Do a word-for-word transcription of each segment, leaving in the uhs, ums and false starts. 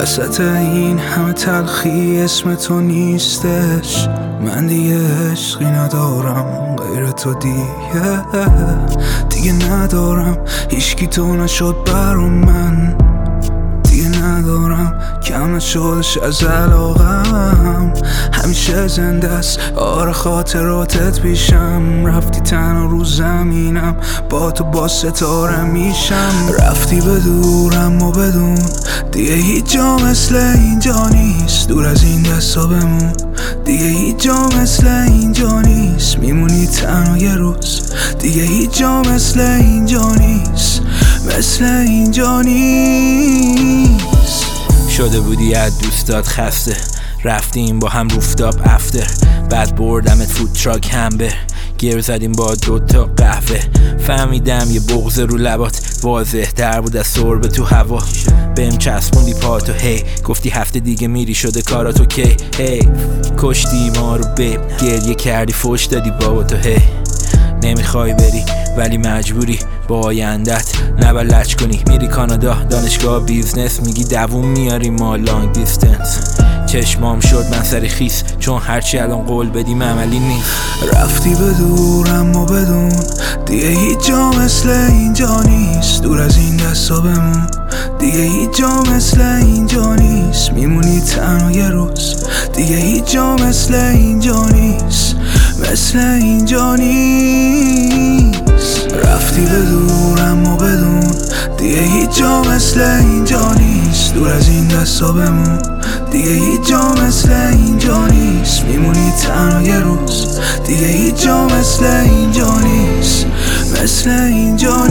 وسط این همه تلخی اسم تو نیستش. من دیگه عشقی ندارم غیر تو، دیگه دیگه ندارم هیچکی تو نشد برام، من دیگه ندارم کم نشدش از علاقم. همیشه زنده است آره خاطراتت پیشم. رفتی تنها رو زمینم، با تو با ستاره میشم. رفتی به دورم و بدون دیگه هیچ جا مثل اینجا نیست. دور از این دستا بمون دیگه هیچ جا مثل اینجا نیست. میمونی تنها یه روز دیگه هیچ جا مثل اینجا نیست، مثل اینجا نیست. شده بودی از دوستات خسته، رفتیم با هم روفتاپ افتر، بعد بردمت فود تراک همبر، گیر زدیم با دوتا قهوه. فهمیدم یه بغض رو لبات واضح تر بود از سرب تو هوا. بهم چسبوندی پاتو هی، گفتی هفته دیگه میری شده کاراتو کی. هی کشتی ما رو بیب، گریه کردی فوش دادی بابا تو هی. نمیخوای بری ولی مجبوری با آیندت نبلج کنی. میری کانادا دانشگاه بیزنس، میگی دووم میاری ما لانگ دیستنس. چشمام شد من سر خیس چون هرچی الان قول بدیم عملی نیست. رفتی به دورم و بدون دیگه هیچ جا مثل اینجا نیست. دور از این دستا بمون دیگه هیچ جا مثل اینجا نیست. میمونی تنها یه روز دیگه هیچ جا مثل اینجا نیست، مثل اینجا نیست. رفتی به دورم و بدون دیگه هیچ جا مثل اینجا نیست. دور از این دستا بمون دیگه هیچ جا مثل اینجا نیست. میمونی تنها یه روز دیگه هیچ جا مثل اینجا نیست، مثل اینجا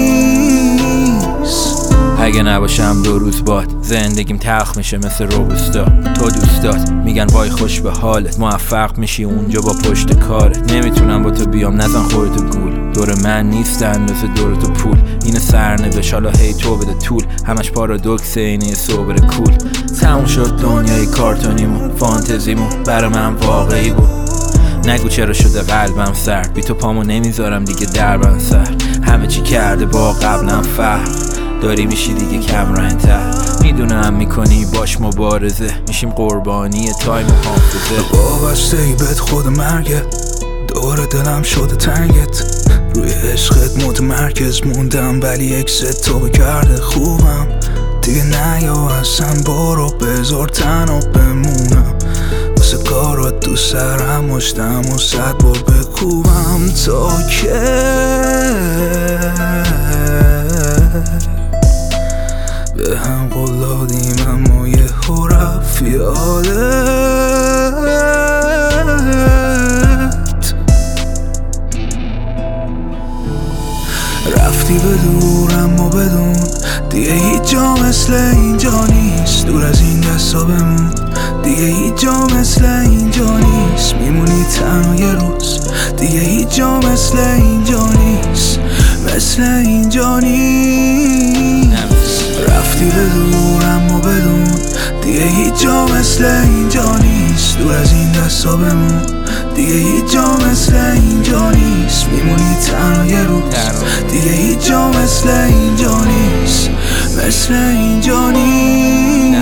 نیست. اگه نباشم دو روز باد زندگیم تلخ میشه مثل روبوستا. تو دوستات میگن وای خوش به حالت، موفق میشی اونجا با پشت کارت. نمیتونم با تو بیام نزن خودتو گول، دور من نیست اندازه دور تو پول. این سرنوشت حالا هی تو بده طول، همش پارادوکس اینه صبر کول. تموم شد دنیای کارتونیمون، فانتزیمون برا من واقعی بود. نگو چرا شده قلبم سرد، بی تو پامو نمیذارم دیگه دربم سر. همه چی کرده با قبلم فرق، داری میشی دیگه کم رنگ‌تر. میدونم میکنی باش مبارزه، میشیم قربانی تایم و حافظه. وابسته ای بهت خود مرگه، دور دلم شده تنگت. روی عشقت متمرکز موندم ولی اکست تو بکرده خوبم. دیگه نیا اصلا برو بذار تنها بمونم. واسه کارات دو سرم مشتم و صد بار بکوبم تا که به هم قول دادیم اما یه هو رفت یادت. رفتی به دورم و بدون دیگه هیچ جا مثل اینجا نیست. دور از این دستا بمون دیگه هیچ جا مثل اینجا نیست. میمونی تنها یه روز دیگه هیچ جا مثل اینجا نیست، مثل اینجا نیست. رفتی به دورم و بدون دیگه هیچ جا مثل اینجا نیست. دور از این دستا بمون دیگه هیچ جا مثل اینجا نیست. میمونی تنها یه روز دیگه هیچ جا مثل اینجا نیست، مثل اینجا نیست.